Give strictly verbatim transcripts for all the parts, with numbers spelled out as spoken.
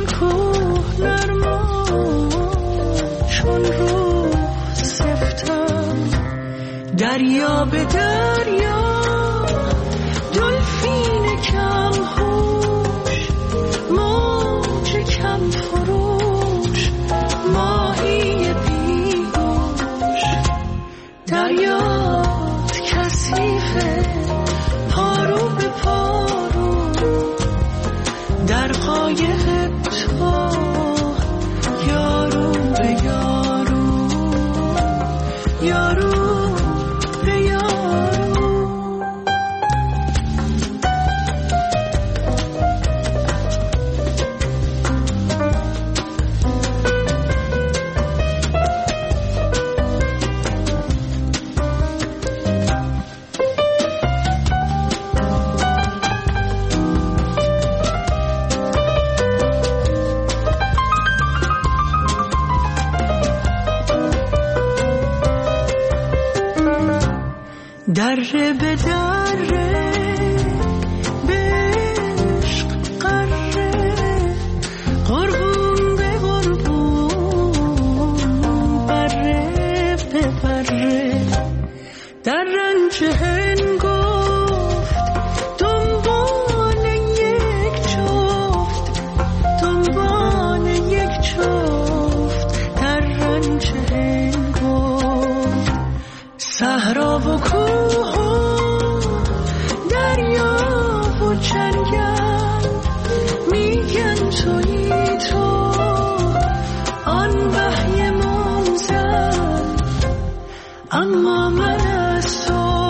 کوه نرما چون روح سفتم، دریا به دریا دلفین کم هوش، موج کم فروش، ماهی بیگوش. دریات کثیفه پارو به پارو، در قایق تو یارو به یارو، یارو به یارو. دره به دره به عشق قره، قربون به قربون، بره به بره. در رنج هنگفت دنبال یک جفت، دنبال یک جفت. در رنج هنگفت صحرا و کوه و دریا و جنگل، میگن تویی تو آن وحی منزل. اما من از تو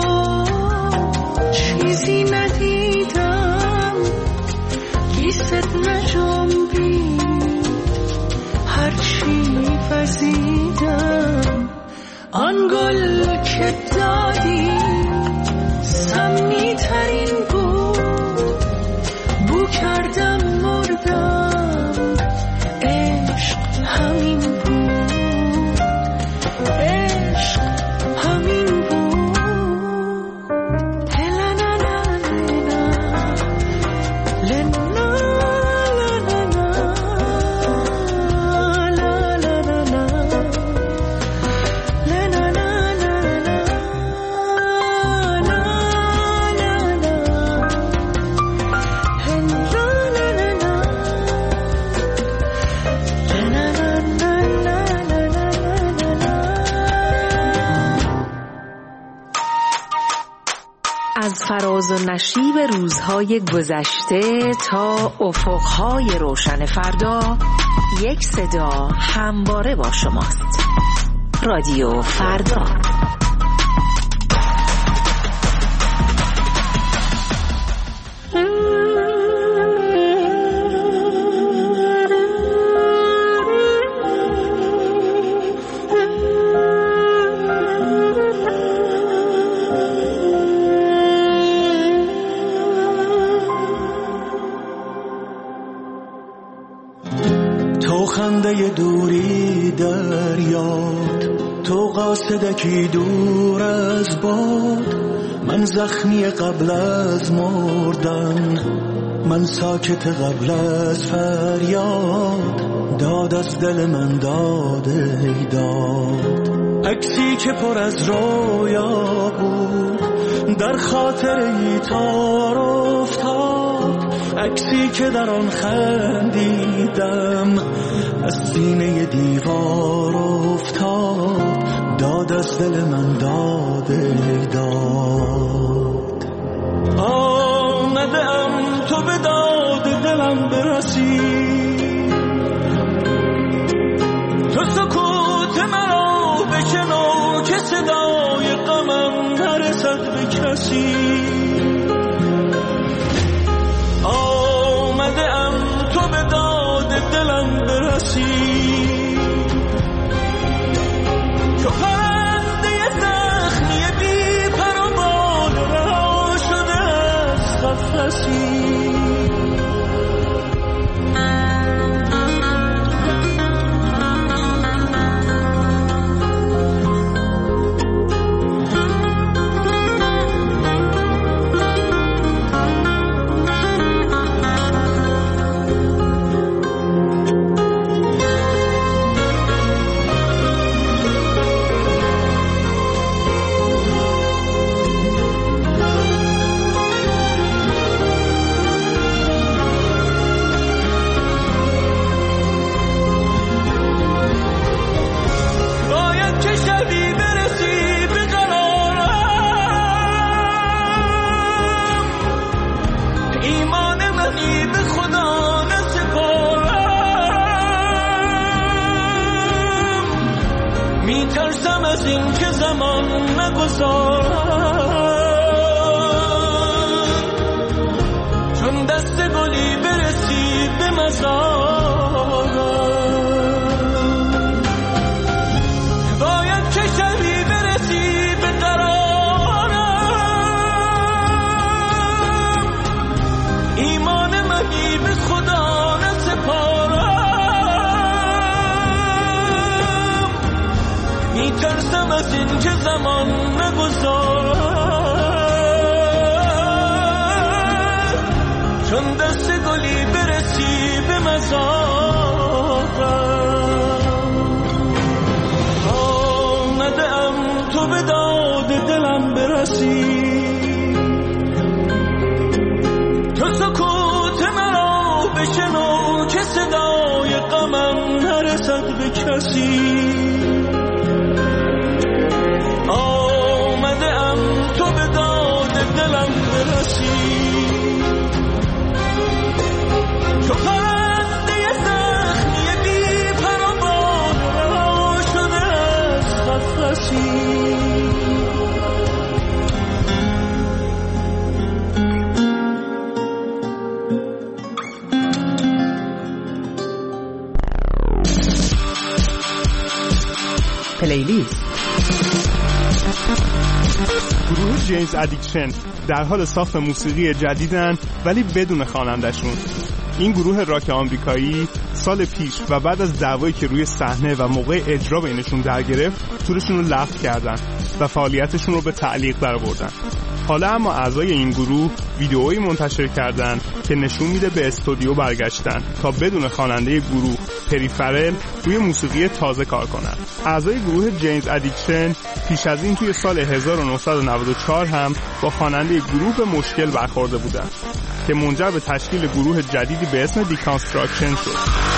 چیزی ندیدم، لیست نجنبید هرچی وزیدم. آن گل که دادی سمی ترین بود، بو کردم مردم، عشق همین بود، عشق همین بود. لنا لنا لنا از فراز و نشیب روزهای گذشته تا افقهای روشن فردا، یک صدا همواره با شماست. رادیو فردا. خنده دوری در یاد، تو قاصدکی دور از باد. من زخمی قبل از مردن، من ساکت قبل از فریاد. داد از دل من داد ای داد، عکسی که پر از رویا بود در خاطر ای تار افتاد. عکسی که در آن خندیدم از سینه دیوار افتاد. داد از دل من داد ای داد. آمدم تو به داد دلم برسی، تو سکوت مرا بشنو که صدای غمم نرسد به کسی. آمدم تو به داد دلم برسی، تو پرنده زخمی بی پر و بال رها شده از قفسی. از این که زمان نگذار، چون دست گلی برسی به مزار، باید که شبی برسی به قرارم، ایمان منی به خدا نسپارم، میترسم از این که زمان نگذار، چون دست گلی برسی به مزارم، آمده ام تو به داد دلم برسی، تو سکوت مرا بشنو که صدای غمم نرسد به کسی، آمده ام تو به داد دلم برسی، تو پرنده زخمی بی پر و بال رها شده از قفسی. پلیلیست. گروه جیمز ادیکشن در حال ساخت موسیقی جدیدن ولی بدون خواننده‌شون. این گروه راک آمریکایی سال پیش و بعد از دعوایی که روی صحنه و موقع اجرا بینشون در گرفت تورشون رو لغو کردن و فعالیتشون رو به تعلیق درآوردن. حالا اما اعضای این گروه ویدئویی منتشر کردن که نشون میده به استودیو برگشتن تا بدون خواننده گروه پری فرل روی موسیقی تازه کار کنن. اعضای گروه جیمز ادیکشن پیش از این توی سال هزار و نهصد و نود و چهار هم با خواننده گروه به مشکل برخورده بودن که منجر به تشکیل گروه جدیدی به اسم دیکانستراکشن شد.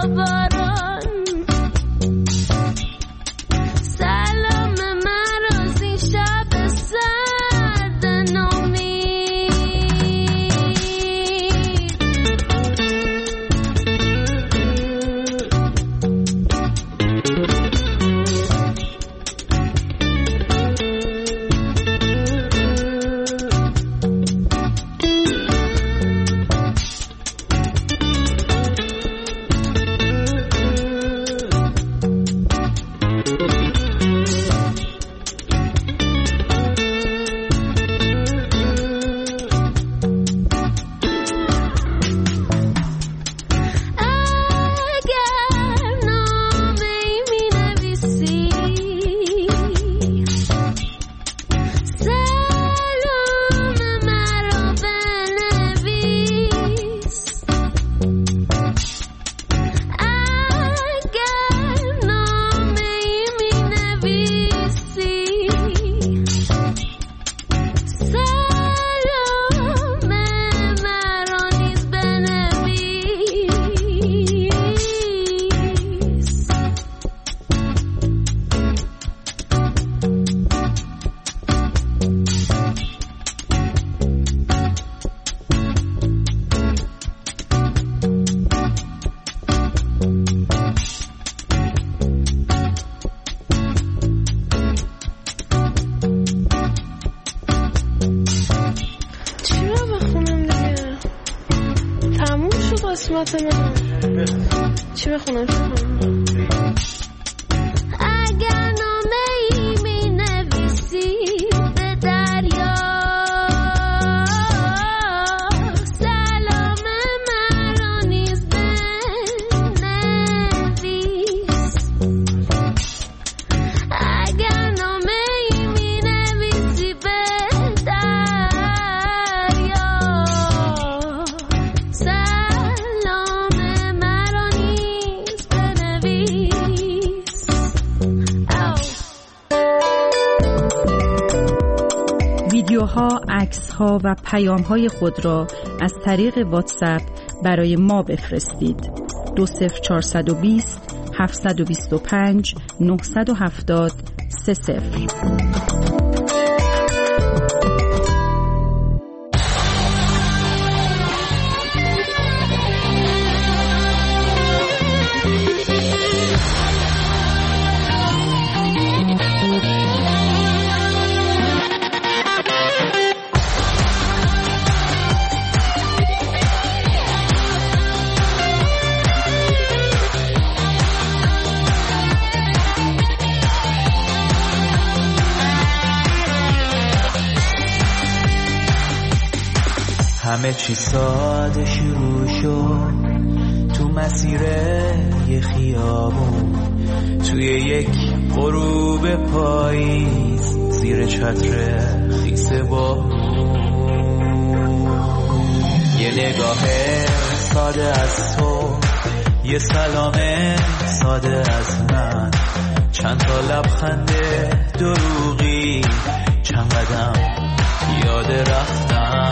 قسمت من چی بخونم چی بخونم اگر نامه ای می نویسی به دریا سلام مرا نیز بنویس اگر نامه ای می نویسی به دریا سلام مرا نیز بنویس ویدیوها، عکس‌ها و پیام‌های خود را از طریق واتساپ برای ما بفرستید. دو صفر چهارصد و بیست هفتصد و بیست و پنج نهصد و هفتاد سه صفر. همه چی ساده شروع شد تو مسیر یه خیابون توی یک غروب پاییز زیر چتر خیس بارون. یه نگاه ساده از تو، یه سلام ساده از من، چند تا لبخند دروغی، چند قدم یاد رفتن،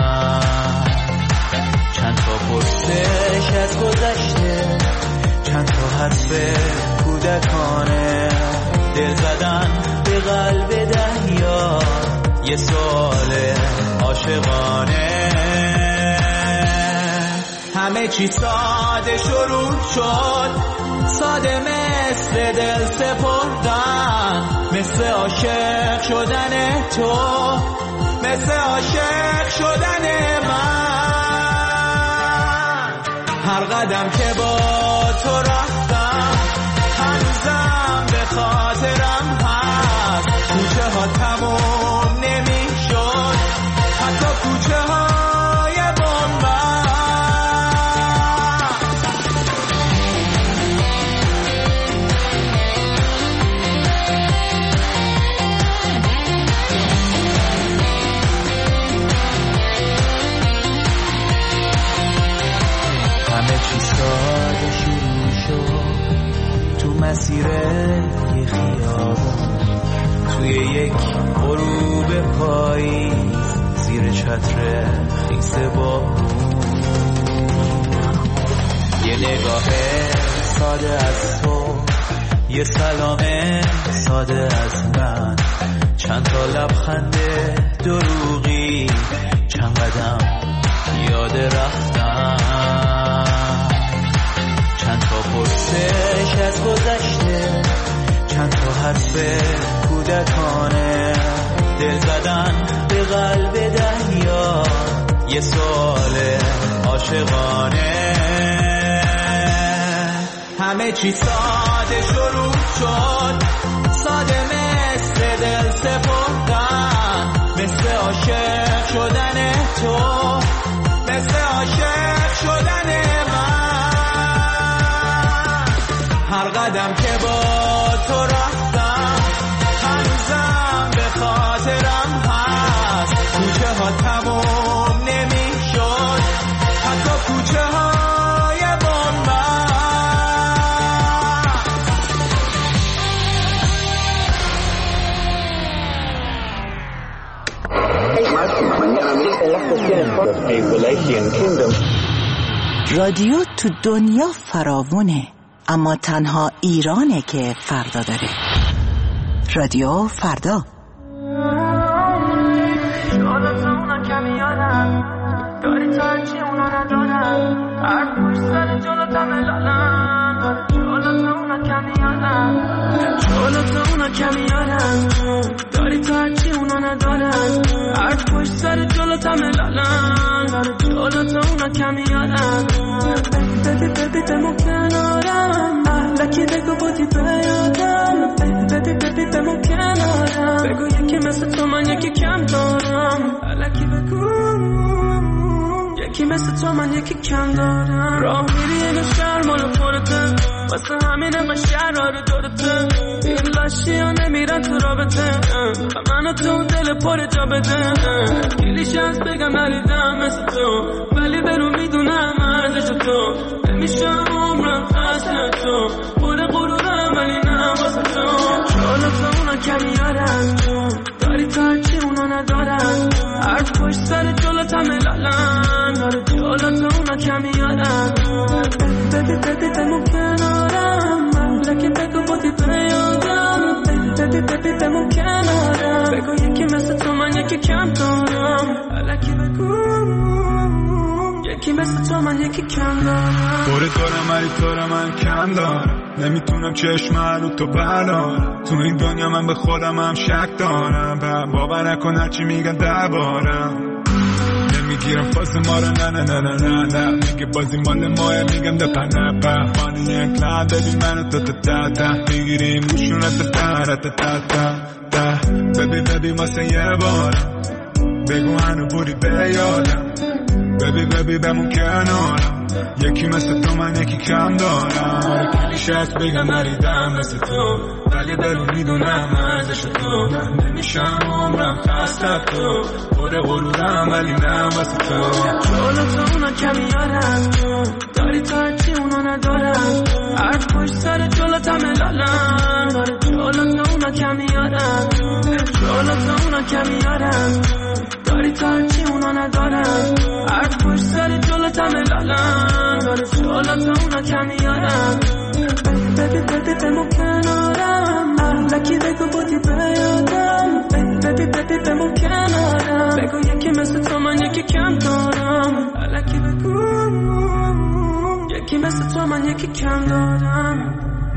چند تا پرسش از گذشته، چند تا حرف کودکانه، دل زدن به قلب دریا، یه سوال عاشقانه. همه چی ساده شروع شد، ساده مثل دل سپردن، مثل عاشق شدن تو، مثل عاشق شدن من. هر قدم که با تو رفتم هنوزم به خاطرم هست، کوچه ها تموم نمی شد، حتی کوچه های بنبست. همه چی ساده شروع شد تو مسیر یه خیابون توی یک غروب پاییز زیر چتر خیس بارون. یه نگاه ساده از تو، یه سلام ساده از من، چند تا لبخند دروغی، چند قدم پیاده رفتم، چند تا پرسش از گذشته، چند تا حرف کودکانه، دل زدن به قلب دریا، یه سوال عاشقانه. همه چی ساده شروع شد، ساده مثل دل سپردن، مثل عاشق شدن تو، مثل عاشق شدن من. هر قدم که با تو رفتم هنوزم به خاطرم هست، کوچه ها تموم نمیشد، حتی کوچه های بامبست. رادیو تو دنیا فراوونه، اما تنها ایرانه که فردا داره. رادیو فردا. جلوتون کمی یادم داری تا هرچی اونا ندارم، هر پشت سر جلوتم لالم، جلوتون کمی یادم، جلوتون کمی یادم داری تا هرچی اونا ندارم، هر پشت سر جلوتم لالم، جلوتون کمی یادم. ببی ببی بمون کنارم، لکی بگو بودی بیادم، ببی ببی بمون کنارم، بگو یکی مثل تو من یکی کم دارم، لکی بگو یکی مثل تو من یکی کم دارم. راه میری اینو شهر مال خورته، واسه همین انقدر شهرها رو دورته، این لاشی ها نمیرن تو رابطه، و منو تو دل پر جا بده. گیلیش هست بگم نریدم مثل تو، ولی برو میدونم ارزش تو، نمیشه عمرم خسته تو، پر غرورم ولی نه واسه تو. جلوت اونا کمی یارم داری تا هرچی اونا ندارم، هر پشت سر جلوت همه لالم، داره جلوت اونا کمی یارم. ببی ببی بمون کنارم، لکی بگو بودی بیادم، ببی ببی بمون کنارم، بگو یکی مثل تو من یکی کم دارم، لکی بگو یکی مثل تو من یکی کم دارم. دوره دارم ولی تو من کم دارم، نمیتونم چشم رو تو بردارم، تو این دنیا من به خودم هم شک دارم، باور نکن هرچی میگن دربارم، نمیگیرم فاز ما رو نه نه نه نه نه نه، میگه بازی مال ماه میگم ده پنه به بانی یک لحظه ببین منو تا تا تا تا میگیریم گوشونه تا تا تا تا تا تا ببی ببی واسه یه بارم بگو هنو بودی به یادم، ببی ببی بمون کنارم، یکی مثل تو من یکی کم دارم، کلیش هست بگم نریدم مثل تو، ولی دلو میدونم ارزش تو، نمیشم عمرم خسته تو، پر غرورم ولی نه واسه تو. جلوت اونا کمی یارم داری تا هرچی اونا ندارم، هر پشت سر جلوت همه لالم، داره جلوت اونا کمی یارم، جلوت اونا کمی یارم داری تا هرچی اونا ندارم، هر پشت سر جلوت همه لالم، داره جلوت اونا کمی یارم. ببی ببی بمون کنارم، لکی بگو بودی بیادم، ببی ببی بمون کنارم، بگو یکی مثل تو من یکی کم دارم، لکی بگو یکی مثل تو من یکی کم دارم.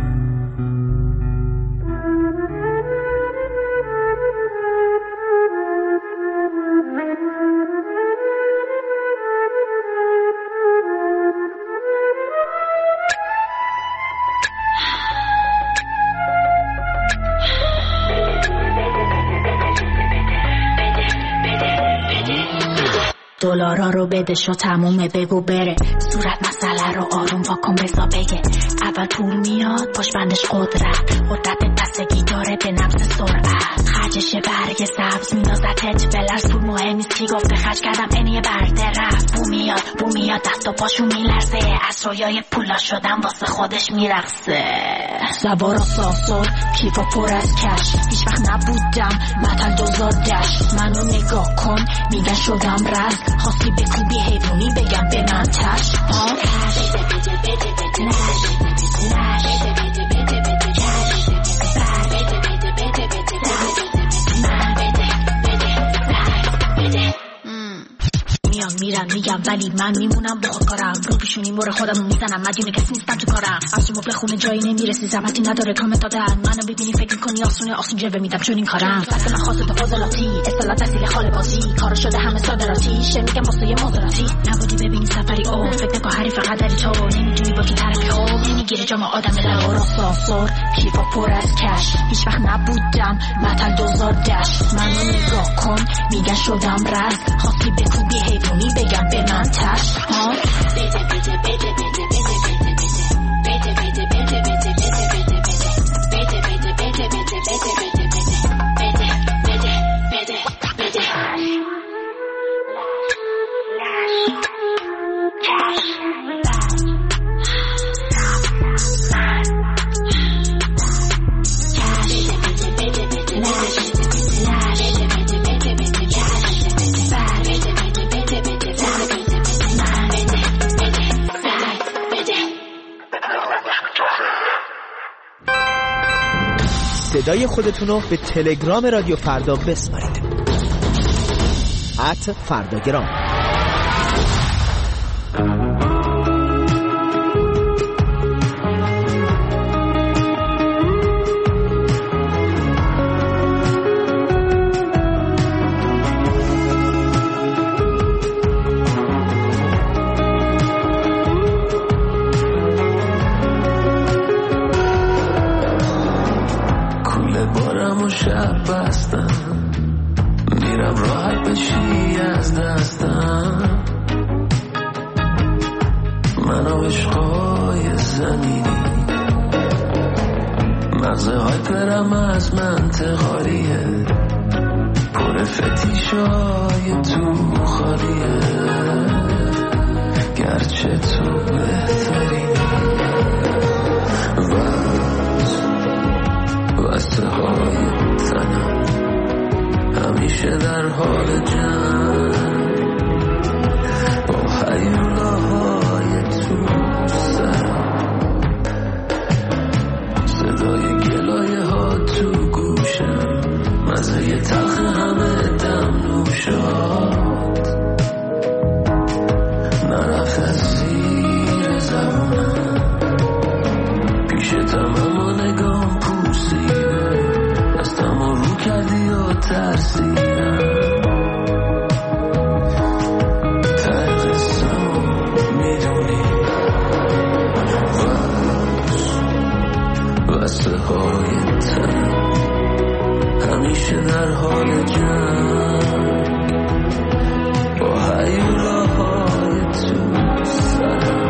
دلارا رو بده شو تمومه بگو بره، صورت مسئله رو آروم واکن بزا بگه، اول طول میاد پشت بندش قدرت، قدرت بستگی داره به نفس سرعت، خرجش برگ سبز میندازتت بلرز، پول مهم نیست کی گفته خرج کردم اینیه برده رفت، بو میاد بو میاد دست و پاشو میلرزه، از رویای پولا شدم واسه خودش میرقصه، زبار و سانسور کیف و پر از کش، هیچ وقت نبودم متن دوزار گشت، منو نگاه کن میگن شدم رز، خواستی بکوبی حیوانی بگم به من چشم ها، بده بده بده میرم میگم ولی من میمونم با خود کارم رو پیشونی مور خودم میزنم مدیونه کسی نیستم تو کارم افسون مبله خونه جایی نمیرسی زحمتی نداره کامنت دادن منو ببینی فکر کنی آسونه آسون جلوه میدم چون این کارم فصل من خاصه به فاضلاتی اصطلاح تحصیل خاله بازی کارا شده همه صادراتی شه میگم واسه یه مزاراتی نبودی ببینی سفری او فکر نکن حریف قدری تو نمیدونی با کی طرفی او نمیگیره جام آدم لورا سانسور کیفا پر از کش هیچ وقت نبودم مثل دوزار دش منو نگاه کن میگن شدم رز خواستی بکوبی حیوانی بگم به من تش ها بده بده بده بده بده بده بده بده بده بده بده بده بده بده بده بده بده صدای خودتونو به تلگرام رادیو فردا بسپارید ات فرداگرام. شب بستم میرم راحت بشی از دستم من و عشقای زمینی مغزه های پرم از منطقاریه پر فتیشای تو خالیه گرچه تو بهترینی وسته های تنم همیشه در حال جنگ با حیولاهای تو سرم صدای گلایه ها تو گوشم مزه تلخ همه دم نوشاد نرفت از زیر زبونم پیشتم اما نگام پوسیده دستم رو کردی و ترسیدم ته قصه میدونی وسته های تن همیشه در حال جنگ با حیولاهای تو سرم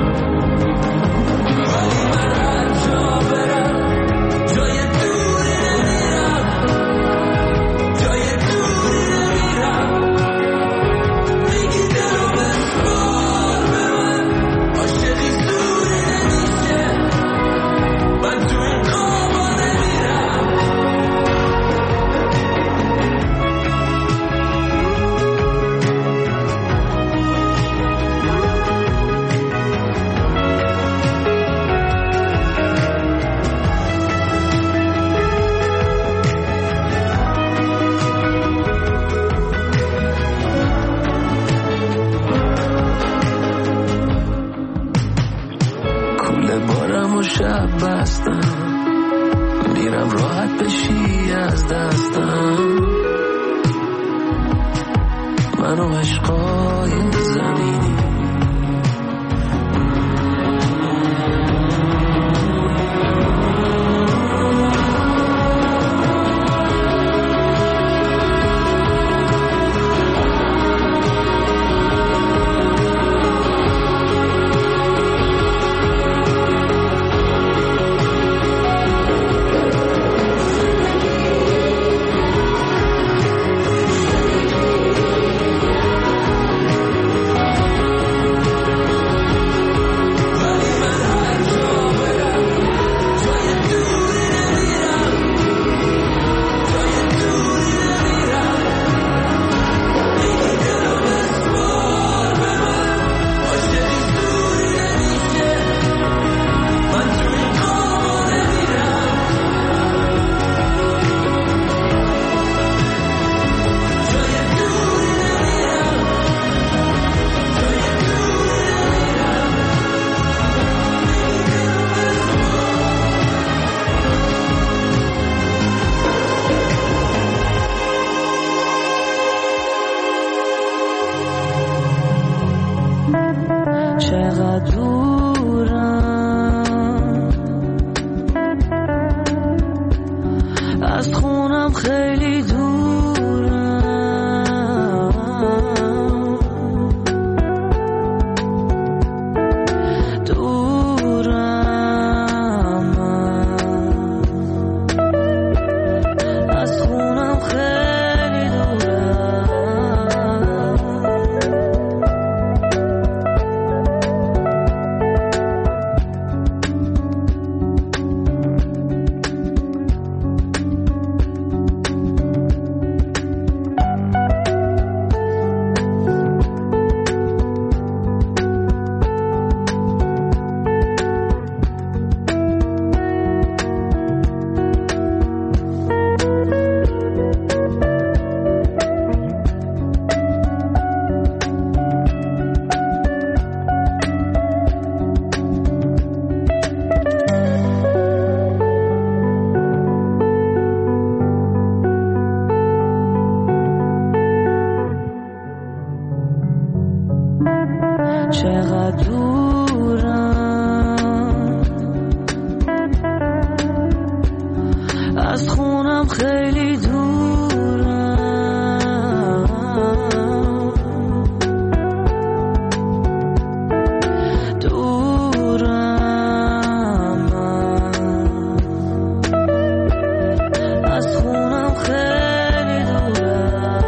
ولی من هر جا برم جای دوری نمیرم جای دوری نمیرم میگی دلو بسپار به من عاشقی سوری نمیشه من تو این خوابا نمیرم کوله بارم و شب بستم میرم راحت بشی از دستم من و عشقای زمینی خونم خیلی دورم، دورم از خونم خیلی دورم.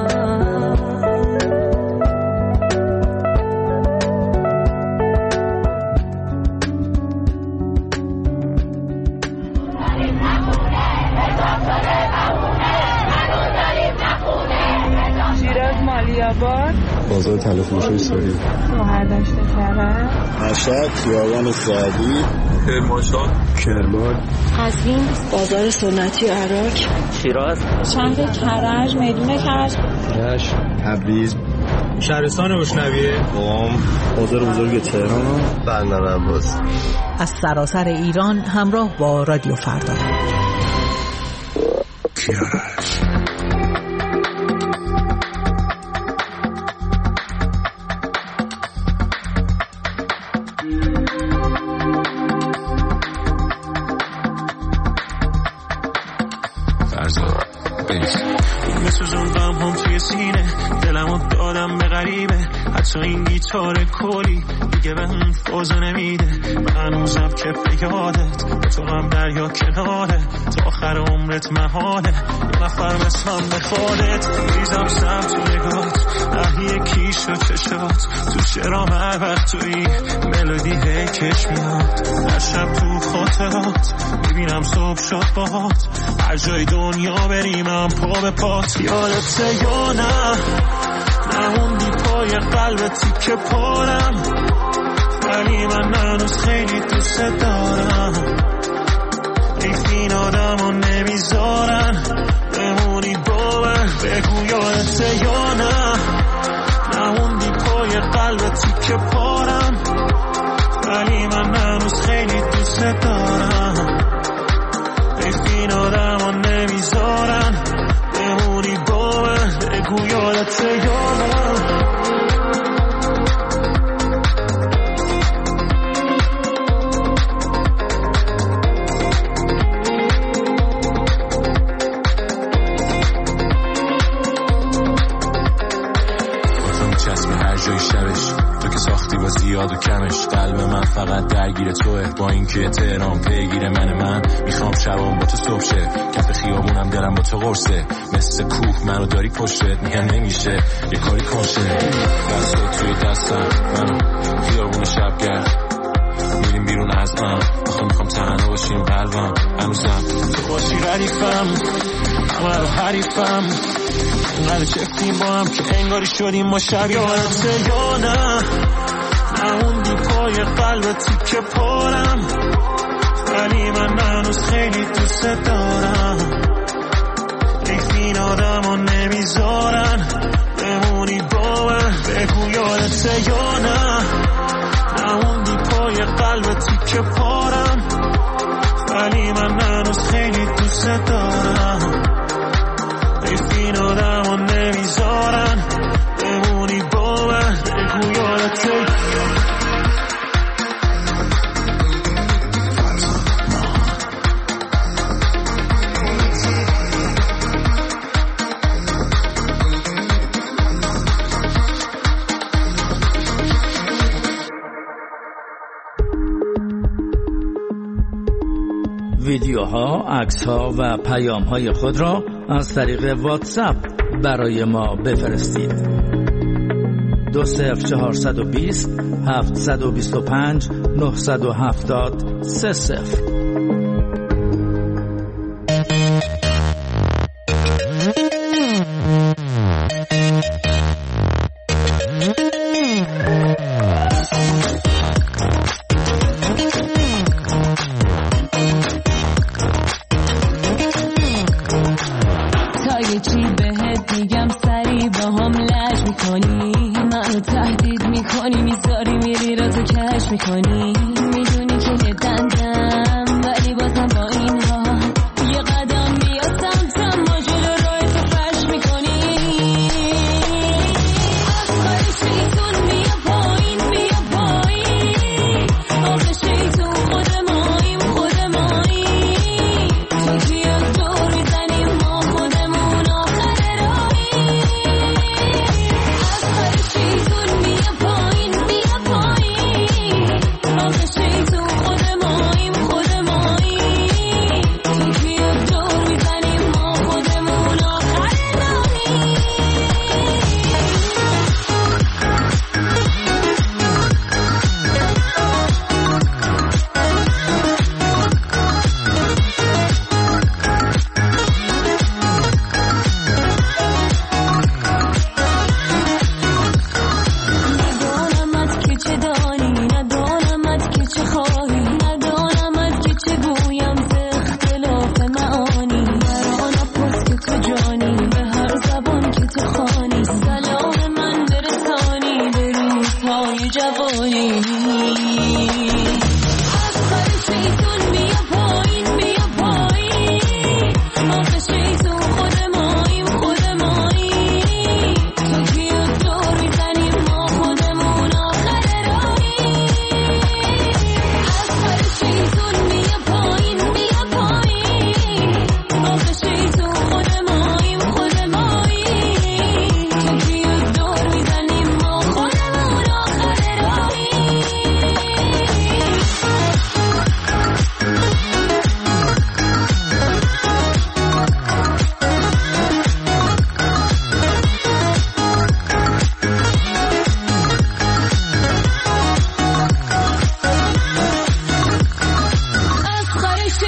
بازار تلفروشی سوری، شهردشت کرد، مشهد، خیابان سعدی، کرمانشاه، کرمان، قزوین، بازار سنتی عراق، شیراز، شهر کرج، میدون کرج، رشت، تبریز، شهرستان روشنویه، قم، بازار بزرگ تهران، بندر عباس. از سراسر ایران همراه با رادیو فردا. میسوزوندم هم توی سینه، دلمو دادم به غریبه، حتی این گیتار کلی دیگه به اون فوزو نمیده. هنوزم که به یادت به تو هم دریا کناره، تا آخر عمرت محاله یه نفر مثلم بخوادت. ریزم سم تو نگات، نهی کیش و چشات، تو شرام هر وقت توی ملودی هی کش میاد. هر شب تو خاطرات میبینم صبح شد باهات، هر جای دنیا بریمم پا به پات. یادته یا نه نموندی پای قلب تیکه پارم، ولی من هنوز خیلی دوست دارم. این آدمو نمیذارن بمونی با من، بگو یادته یا نه نموندی پای قلب تیکه پارم، ولی من هنوز خیلی دوست دارم. این آدمو نمیذارن بمونی با من، بگو یادته یا نه. زیاد و کمش، قلب من فقط درگیر توه، با اینکه تهران پیگیر من من میخوام شبام با تو صبح شه، کف خیابونم دلم با تو قرصه، مثل کوه منو داری پشتت، میگم نمیشه یه کاری کنشه. دستات توی دستم منو خیابون شب گرد، میریم بیرون از من، آخه میخوام تنها باشیم قلبم هنوزم تو باشی ردیفم، همه رو حریفم، اینقدر چفتیم با هم که انگاری شدیم ما شب. یادته یا نه نموندی پای قلب تیکه پارم، ولی من هنوز خیلی دوست دارم. این آدمو نمیذارن بمونی با من، بگو یادته یا نه نموندی پای قلب تیکه پارم، ولی من هنوز خیلی دوست دارم. این آدمو نمیذارن بمونی با من، بگو یادته. ویدیوها، عکس‌ها و پیام‌های خود را از طریق واتساپ برای ما بفرستید. دو صفر چهارصد و بیست هفتصد و بیست و پنج نهصد و هفتاد سه صفر. میکنی میذاری میری را تو کش میکنی، میدونی که یه دندم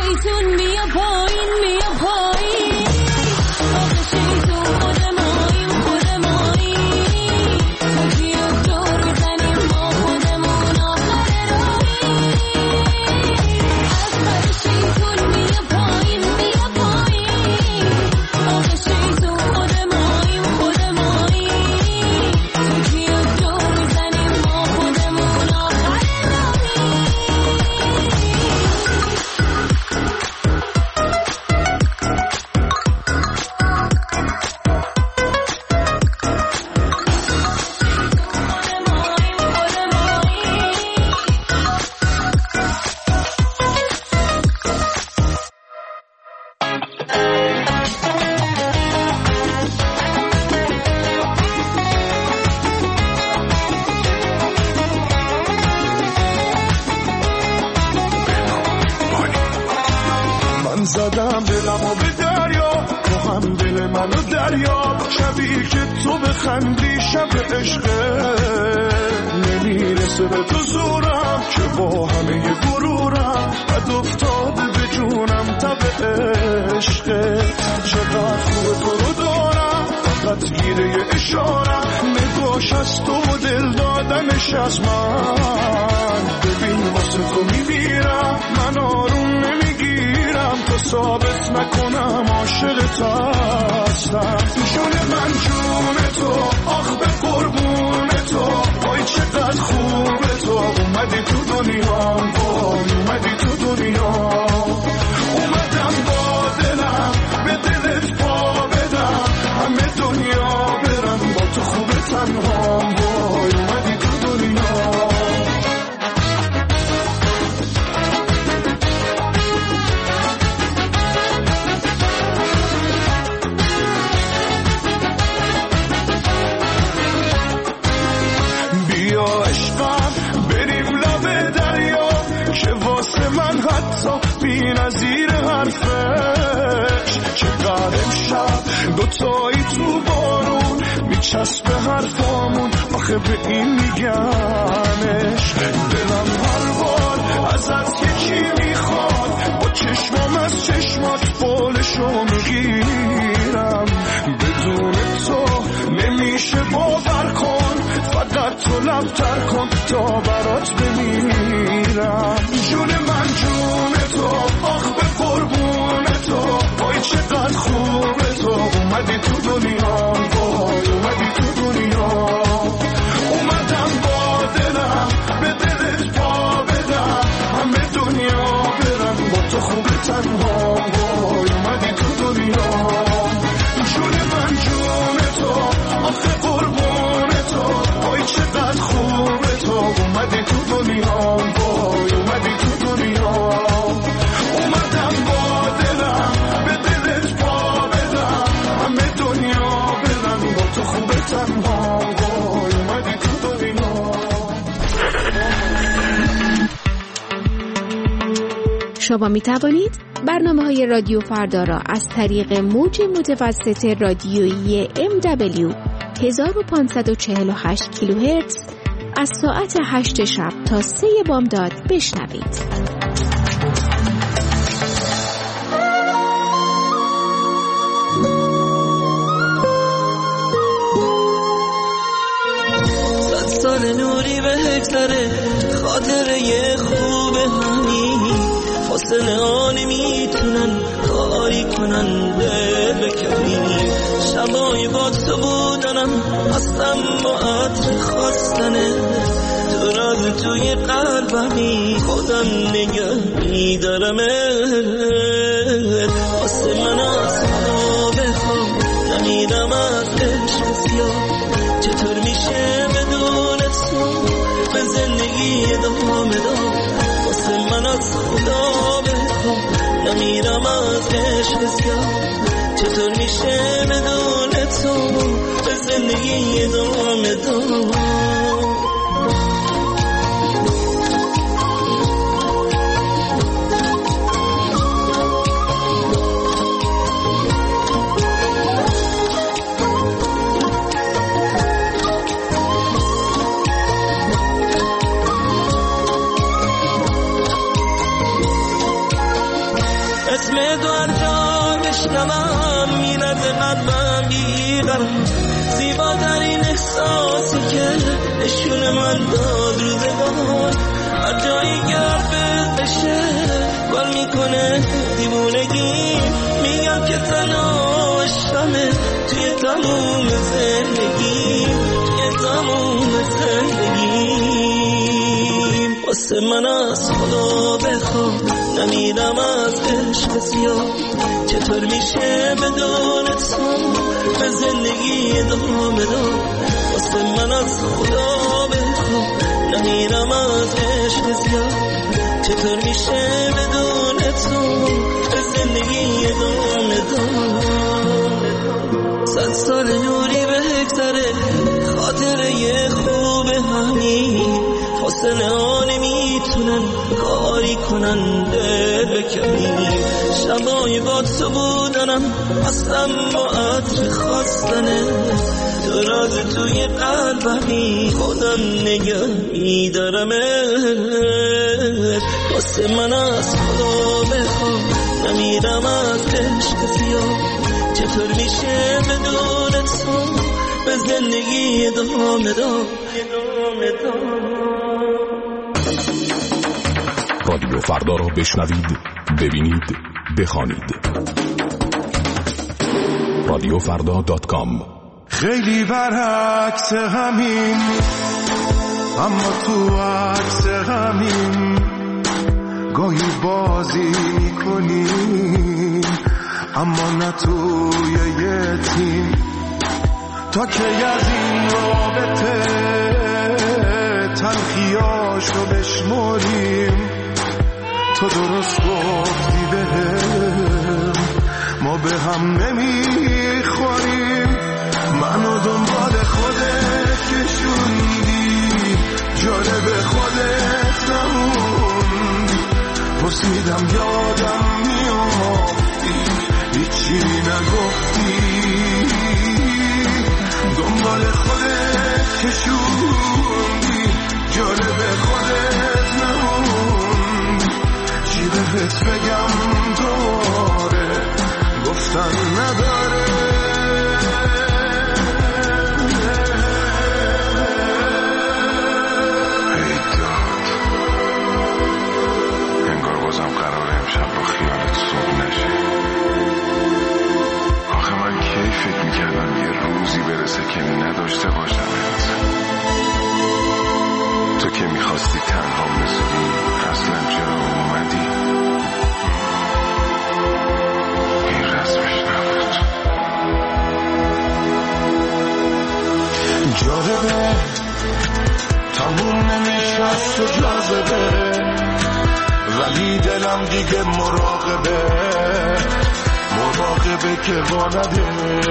شیطون بیا پایین بیا پایین آخه شیطون خود ماییم خود ماییم تو کیو دور بزنیم ما خودمون آخر راهیم از شیطون بیا پایین بیا پایین آخه شیطون خود ماییم خود ماییم تو کیو دور بزنیم ما خودمون آخر من زدم دلمو به دریا تو هم دل منو دریا شبیه که تو بخندی شب عشقه نمیرسه به تو زورم که با همه غرورم بد افتاده به جونم تب عشقه چقدر خوب تو رو دارم فقط گیره اشارم نگاش از تو و دل دادنش از من ببین واسه تو میمیرم من آروم نمیگیرم تو ثابت نکنم عاشقت هستم جون من جون تو آخ به قربون تو وای چقدر خوبه تو اومدی تو دنیا وای اومدی تو دنیا اومدم با دلم به دلت پا بدم همه دنیا برم با تو خوبه تنها وای اومدی تو دنیا بیا عشقم بریم لب دریا که واسه من حتی بی نظیر حرفش چقدر امشب دوتایی تو بارون میچسبه حرفامون آخه به این میگمش دلم هر بار ازت یکی میخواد با چشمام از چشمات بالشو میگیرم بدون تو نمیشه باور کن فقط تو لبتر کن تا برات بمیرم جون من جون تو آخ به قربون تو وای چقدر خوبه تو اومدی تو دنیا وای اومدی تو دنیا اومدم با دلم به دلت پا بدم همه دنیا برم با تو خوبه تنها وای اومدی تو دنیا جون من جون تو آخه قربون تو وای چقدر خوبه تو اومدی تو دنیا وای اومدی تو دنیا اومدم با دلم به دلت پا بدم همه دنیا برم با تو خوبه تنها وای اومدی تو دنیا. شما می توانید برنامه های رادیو فردا را از طریق موج متوسط رادیویی ام دبلیو هزار و پانصد و چهل و هشت کیلوهرتز از ساعت هشت شب تا سه بامداد بشنوید. صد سال نوری به هکتره خاطره خوبه همی فاصله ها نمیتونن کاری کنن دل بکنی شبای با تو بودنم هستم با عطر خواستنه تو راز توی قلبمی خودم نگه میدارمه واسه من از خدا بخوام نمیدم از عشق سیاه چطور میشه بدون تو به زندگی ادامه دار واسه من از خدا بخوام نمیرم از عشق سیاه چطور میشه بدون تو به زندگی ادامه دار اسم تو هر جا بشنوم میرزه قلبم بیقرار زیباترین احساسی که نشون من داد روزگار هر جایی که حرفت بشه گل میکنه دیوونگی میگم که تنها عشقمه توی تموم زندگی توی تموم زندگی واسه من از خدا بخوا نمیرم از عشق سیاه چطور میشه بدون تو به زندگی ادامه داد واسه من از خدا بخوا نمیرم از عشق سیاه چطور میشه بدون تو به زندگی ادامه داد صد سال نوری بگذره خاطره خوب همین فاصله ها نمیتونن کاری کنن دل بکنیم شبای با تو بودنم اصلا با عطر خواستنه تو راز توی قلبمی خودم نگه میدارم واسه من از خدا بخوام نمیرم از عشق سیاه چطور میشه بدون تو به زندگی ادامه داد رادیو فردا را بشنوید ببینید بخوانید رادیو فردا دات کام. خیلی برعکس همین اما تو عکس همین گاهی بازی میکنیم اما نه توی یه تیم تا که از این رابطه تلخیاشو بشماریم تو درست گفتی بهم ما به هم نمیخوریم منو دنبال خودت کشوندی جالب خودت نموندی پرسیدم یادم میافتی هیچی نگفتی دنبال خودت کشوندی جالب خودت نموندی چی بهت بگم دوباره گفتن نداره بازم قراره امشب با خیالت صبح نشه آخه من کی فکر میکردم یه روزی برسه که نداشته باشمت تو که میخواستی تنها بذاری اصلا چرا اومدی این رسمش نبود جالبه تموم نمیشست و جاذبه ولی دلم دیگه مراقبه مراقبه که وانده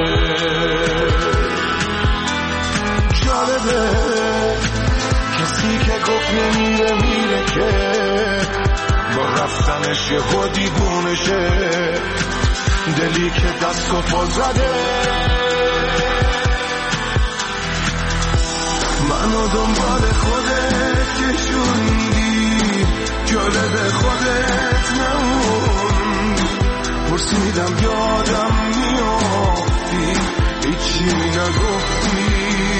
جالبه کسی که گفت نمیره میره که با رفتنش یه خودی گونشه دلی که دست و پا زده منو دنبال خودت کشوندی جالب خودت نموند پرسیدم یادم میافتی هیچی نگفتی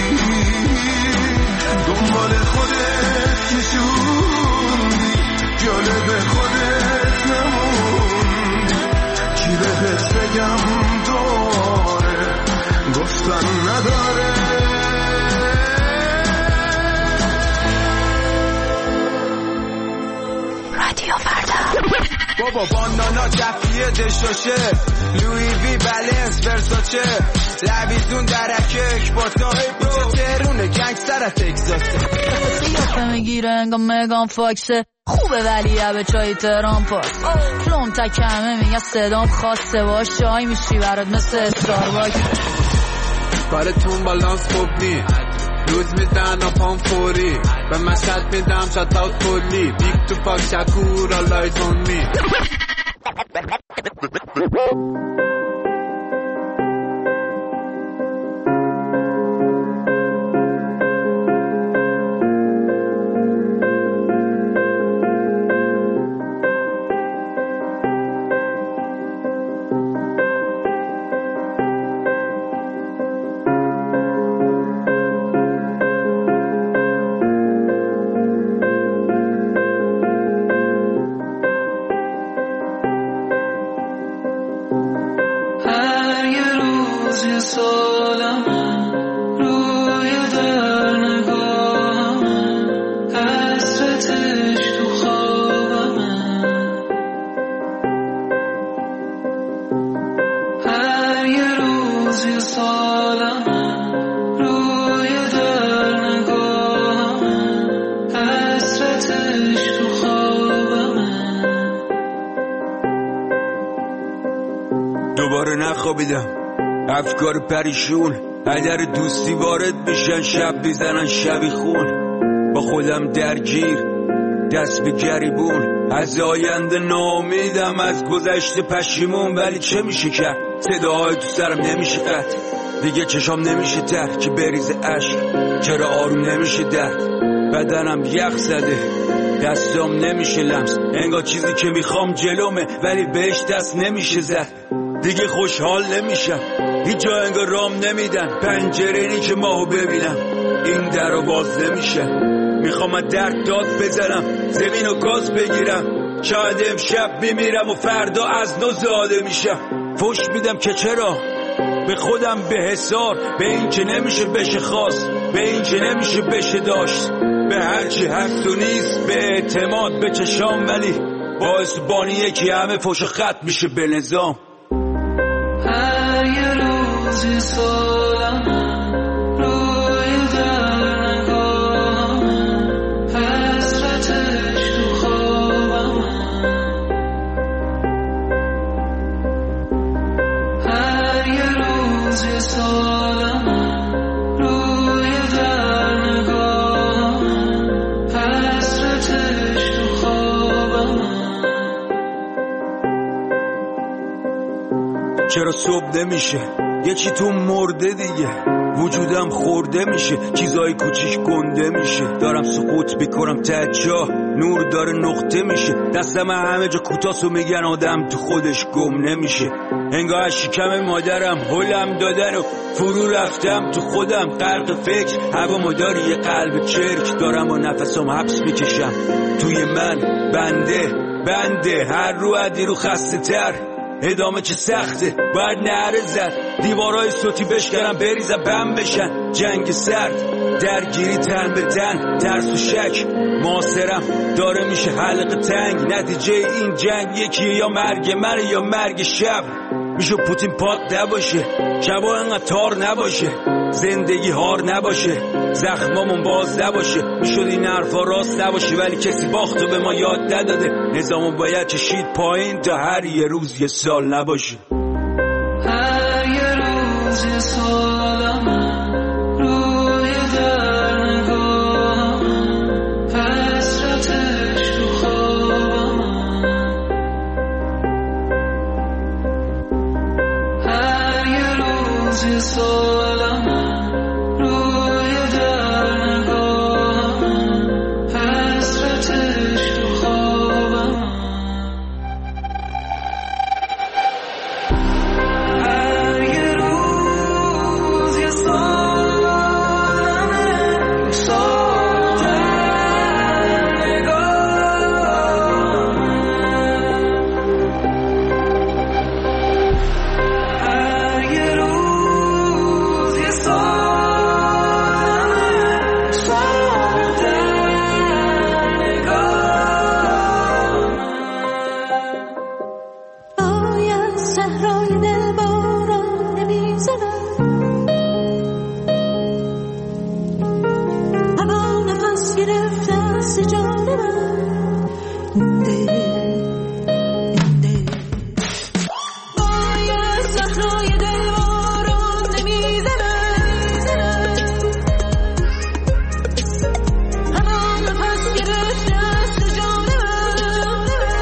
دنبال خودت کشوندی جالب خودت نموند چی بهت بگم داره گفتن نداره بابا بانانا جفیه دشاشه لوی وی بلنس ورساچه لبیزون درکک با تا بیچه ترونه گنگستر تکساسه قیافه میگیره انگاه مگان فاکسه خوبه ولی به چای تهران پاس فلوم تکمه میگه صدام خاصه باش چای میشی برات مثل استارباک کارتون بالانس خوب نی روز میدن اپام فوری به مشهد میدم شات اوت کلی بیگ تو پاک شکور آلایز اون می روزی سالمه روی در نگاهمه حسرتش تو خوابمه هر یه روزی سالمه روی در نگاهمه حسرتش تو خوابمه دوباره نخوابیدم افکار پریشون هدر دوستی وارد میشن شب بیزنن شبی خون با خودم درگیر دست به گریبون از آینده ناامیدم از گذشته پشیمون ولی چه میشه کرد صداهای تو سرم نمیشه قطع دیگه چشام نمیشه تر که بریز عشق چرا آروم نمیشه درد بدنم یخ زده دستام نمیشه لمس انگار چیزی که میخوام جلومه ولی بهش دست نمیشه زد دیگه خوشحال نمیشم هیچ جا انگار رام نمیدن پنجره اینی که ماهو ببینم این در رو باز نمیشه میخوام از درد داد بزنم زمین و گاز بگیرم شاید امشب میمیرم و فردا از نو زاده میشم فوش میدم که چرا به خودم به حسار به این که نمیشه بشه خواست به این که نمیشه بشه داشت به هرچی هست و نیست به اعتماد به چشام ولی باعث بانیه که همه فوش خط میشه به نظام هر یه روزی سالمه روی در نگاهمه حسرتش تو خوابمه هر یه روزی سالمه روی در نگاهمه حسرتش تو خوابمه چرا صبح نمیشه یه چی تو مرده دیگه وجودم خورده میشه چیزای کوچیک گنده میشه دارم سقوط میکنم ته جا نور داره نقطه میشه دستم همه جا کوتاسو میگن آدم تو خودش گم نمیشه انگار از شکم مادرم هلم دادن و فرو رفتم تو خودم غرق فکر هوا مداری یه قلب چرک دارم و نفسم حبس میکشم توی من بنده بنده هر رو عدی رو خسته تر ادامه چه سخته باید نهره زد دیوارای صوتی بشکنم بریزم بم بشن جنگ سرد درگیری تن به تن ترس و شک معاصرم داره میشه حلقه تنگ نتیجه این جنگ یکیه یا مرگ من یا مرگ شب میشه پوتین پاک نباشه شبا انقدر تار نباشه زندگی هار نباشه زخمامون باز نباشه میشد این حرفا راست نباشه ولی کسی باختو به ما یاد نداده نظامو باید کشید پایین تا هر یه روز یه سال نباشه هر یه روز یه سالمه روی در نگاهمه حسرتش تو خوابمه هر یه روز یه سالمه روی در نگاهمه حسرتش تو خوابمه هر یه روز یه سالمه سال در نگاهمه هر یه روز یه سالمه سال در نگاهمه باید صحرای دل باران نمیزنم هوا نفس گرفته از جان من مونده مونده باید صحرای دل باران نمیزنم هوا نفس گرفته از جان من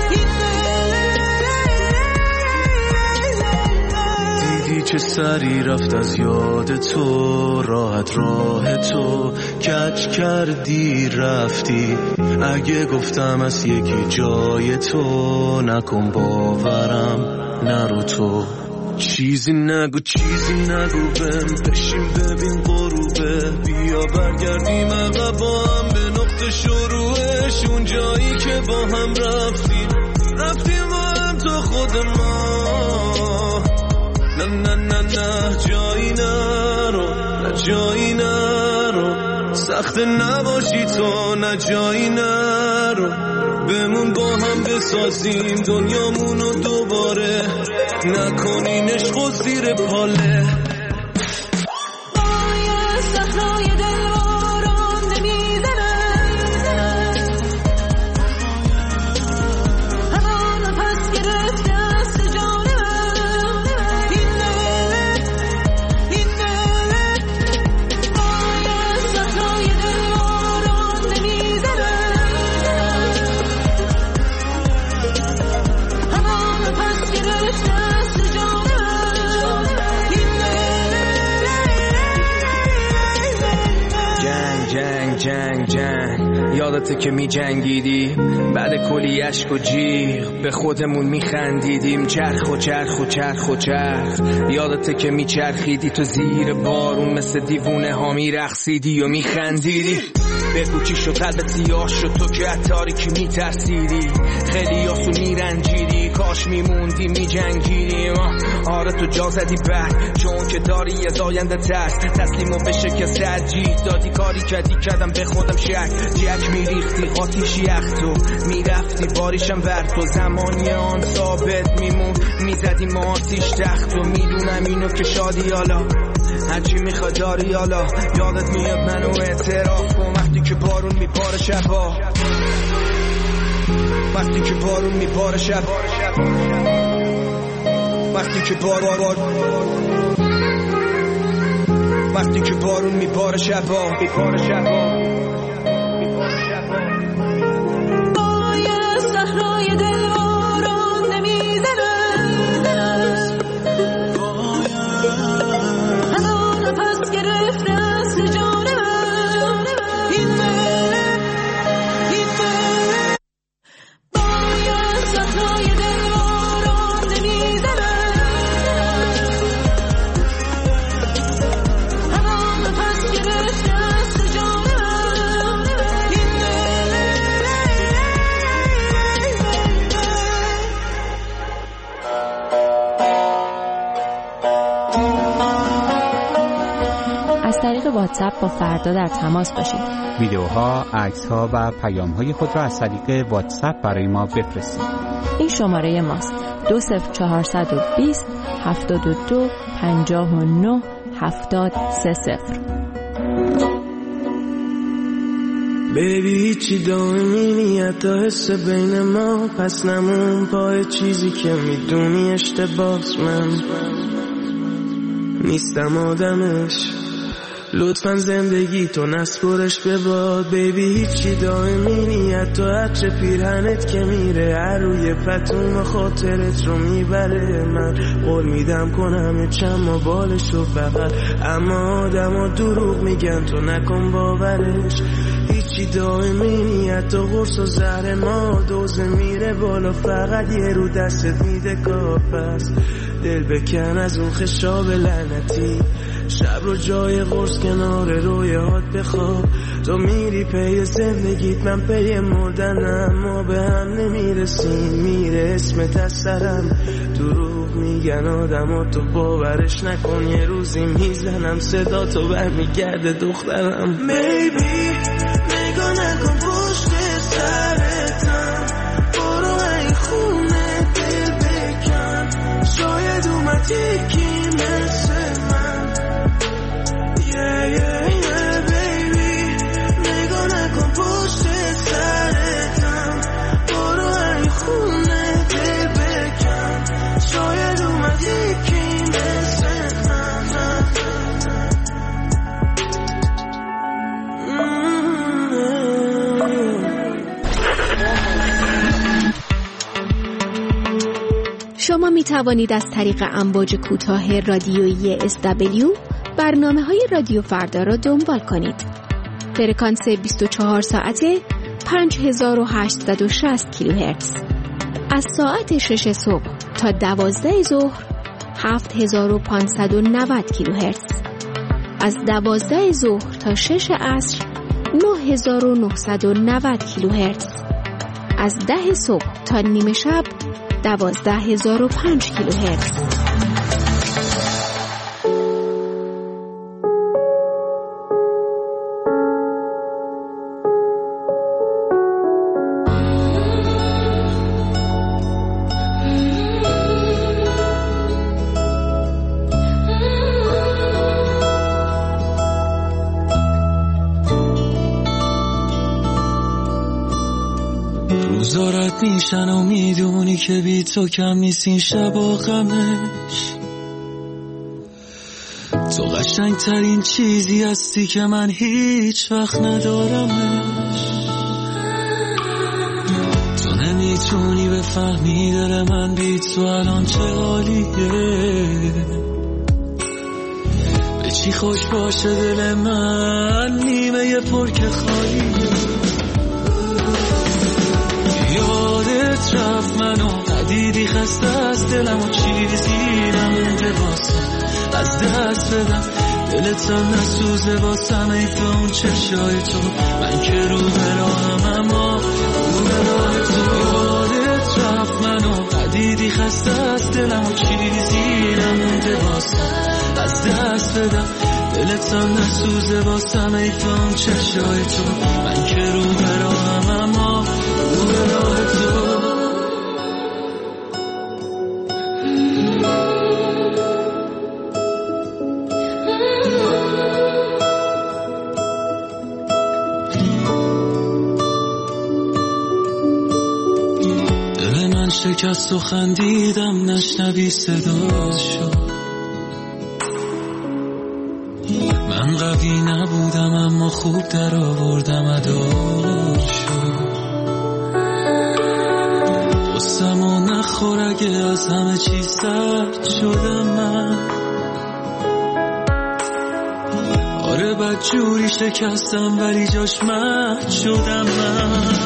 دیدی چه سری رفت از یاد تو راحت راه تو کج کردی رفتی اگه گفتم از یکی جای تو نکن باورم نرو تو چیزی نگو چیزی نگو بهم بشین ببین غروبه بیا برگردیم عقب با هم به نقطه شروعش اون جایی که با هم رفتیم رفتیم با هم تا خود ما نه نه نه نه جایی نرو، نه جایی نرو، سخت نباشی تو، نه جایی نرو، بمون با هم بسازیم دنیامونو دوباره، نکنین عشق و زیر پاله. باید صحرای دل باران نمیزنه، همان پس گرفته است جانم، این نه این نه. باید صحرای دل باران نمیزنه، همان پس گرفته است جانم، این جنگ جنگ جنگ یادته که می جنگیدی بعد کلی اشک و جیغ به خودمون می خندیدیم، چرخ و چرخ و چرخ و چرخ یادته که می چرخیدی تو زیر بارون مثل دیوونه ها می رقصیدی و می خندیدی. بگو چی شد قلب سیاه شد تو که از تاریکی می ترسیدی، خیلی آسون می رنجیدی، کاش می موندی می جنگیدیم. آره تو جا زدی بعد چون که داری از آینده ترس، تسلیمو به شکست ترجیح دادی، کاری کردی کردم به خودم شک، جک می ریختی قاتیش یخ تو می رفتی باریشم بر تو، زمانی آن ثابت می مون می زدی ما آتیش تخت و می دونم اینو که شادی حالا هرچی میخواد داری حالا، یادت میاد منو اعتراف کن وقتی که بارون میباره شبا، وقتی که بارون میباره شب، وقتی که بار بار وقتی که بارون میباره شبا، میباره شبا. باید صحرای دل باران نمیزنه، همان پس گرفته است جانم، این نه این نه. باید صحرای دل باران نمیزنه، همان پس گرفته است جانم، این از طریق واتساپ با فردا در تماس باشید. ویدیوها، عکس‌ها و پیام‌های خود را از طریق واتساپ برای ما بفرستید. این شماره ماست: دو صفر چهارصد و بیست هفتاد و دو پنجاه و نه هفتاد سه صفر. بیبی هیچی دائمی نیت تا حس بین ما، پس نمون پای چیزی که میدونی اشتباهs، من نیستم آدمش، لطفاً زندگی تو نسپرش به باد. بیبی هیچی دائمی نیت تا عطر پیرهنت که میره هر روی پتوم خاطرت رو میبره، من قول میدم کنم چند بالش رو فقط، اما آدم ها دروغ میگن تو نکن باورش. هیچی دائمی نیت تا قرص و زهر ما، دوزه میره بالا فقط یه رو دستت میده کافست، دل بکن از اون خشاب لعنتی، شب رو جای قرص کنار رویات بخواب، تو میری پی زندگیت من پی مردنم، ما به هم نمیرسیم میره اسمت از سرم، دروغ میگن آدم ها تو باورش نکن، یه روزی میزنم صدا تو برمیگرده دخترم. بیبی نگاه نکن پشت سرتم، برو این خونه دل بکن، شاید اومد یکی مثل من، yeah, yeah, yeah, baby. نگاه نکن پشت سرتم، برو این خونه دل بکن، شاید اومد یکی مثل من. شما می توانید از طریق امواج کوتاه رادیویی اس دبلیو برنامه های رادیو فردا را دنبال کنید. فرکانس بیست و چهار ساعته پنج هزار و هشتصد و شصت کیلوهرتز. از ساعت شش صبح تا دوازده ظهر هفت هزار و پانصد و نود کیلوهرتز. از دوازده ظهر تا شش عصر نه هزار و نهصد و نود کیلوهرتز. از ده صبح تا نیمه شب دوازده هزار و پنج کیلوهرتز. رد میشن و میدونی که بی تو کم نیست این شب و غمش. تو قشنگ ترین چیزی هستی که من هیچ وقت ندارمش. تو نمیتونی بفهمی دل من بی تو الان چه حالیه. به چی خوش باشه دل من نیمه پر که خالیه. یادت رفت منو ندیدی خسته از دلم و چیزی نمونده واسم از دست بدم. دلت هم نسوزه واسم ایفه اون چشای تو. من که رو براهم اما رو براه تو. یادت رفت منو ندیدی خسته از دلم و چیزی نمونده واسم از دست بدم. دلت هم نسوزه واسم ایفه اون چشای تو. من که رو براهم اما رو براه تو. شکست و خندیدم نشنوی صداشو. من قوی نبودم اما خوب در آوردم اداشو. قصه‌مو نخور اگه از همه چیز سرد شدم من. آره بد جوری شکستم ولی جاش مهد شدم من.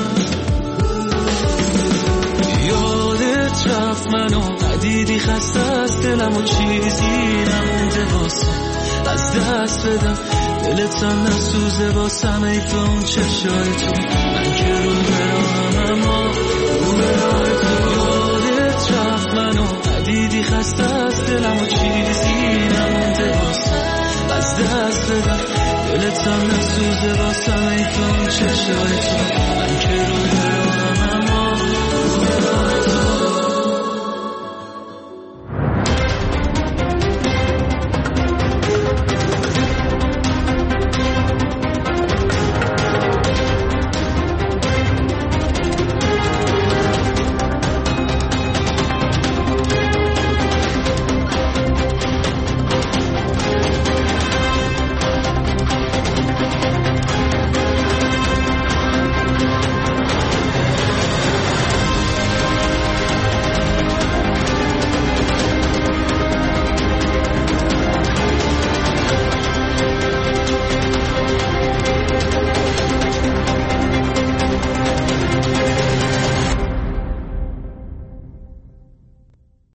رفت منو ندیدی خسته از دلم و چیزی نمونده واسم از دست بدم. دلت هم نسوزه واسم ایفه اون چشای تو. من که رو براهم اما رو براه تو. یادت رفت منو ندیدی خسته از دلم و چیزی نمونده واسم از دست بدم. دلت هم نسوزه واسم ایفه اون چشای تو.